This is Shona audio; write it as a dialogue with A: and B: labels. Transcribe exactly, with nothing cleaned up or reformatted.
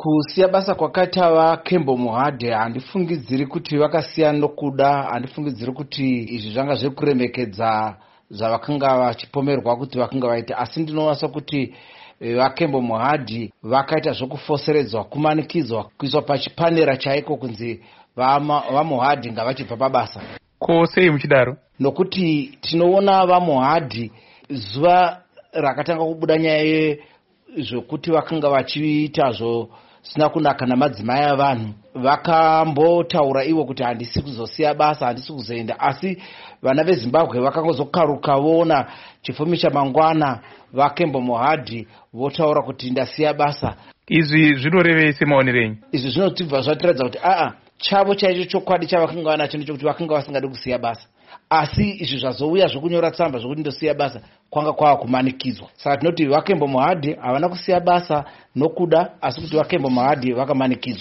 A: Kusiya basa kwakaita vaKembo Muhadhe handifungidziri kuti vakasiya nokuda. Handifungidziri kuti izvi zvanga zviri kuremekedza zvavakanga vachipomerwa kuti vakanga vaita, asi ndinowanza kuti vaKembo Muhadhe vakaita zvokufoseredzwa, kumanikidzwa, kuiswa pachipanera chaiko kunzi vaMuhadhe ngavachibva pabasa.
B: Ko sei muchidaro?
A: Nokuti tinoona vaMuhadhe zuva rakatanga kubuda nyaya zvokuti vakanga vachiitazvo sina kunaka namadzimai avanhu, vakambotaura ivo kuti handisi kuzosiya basa, handisi kuzoenda, asi vana veZimbabwe vakangozokaruka voona chifumi chamangwana vaKembo Muhadhe votaura kuti ndasiya basa.
B: Izvi zvinorevei semaonero enyu?
A: Izvi zvinotibva zvatiratidza kuti aa chavo chaicho chokwadi chavakanga vanacho ndechekuti vakanga vasingadi kusiya basa, asi izvi zvazouya zvokunyora tsamba zvokuti ndosiya basa kwanga kwava kumanikidzwa. Saka tinoti vaKembo Muhadhe havana kusiya basa nokuda, asi kuti vaKembo Muhadhe vakamanikidzwa.